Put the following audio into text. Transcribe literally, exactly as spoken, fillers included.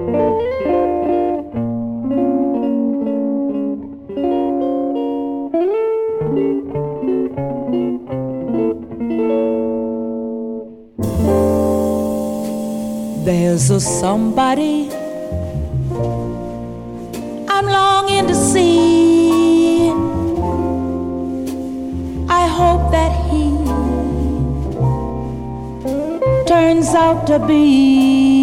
There's a somebody I'm longing to see. I hope that he turns out to be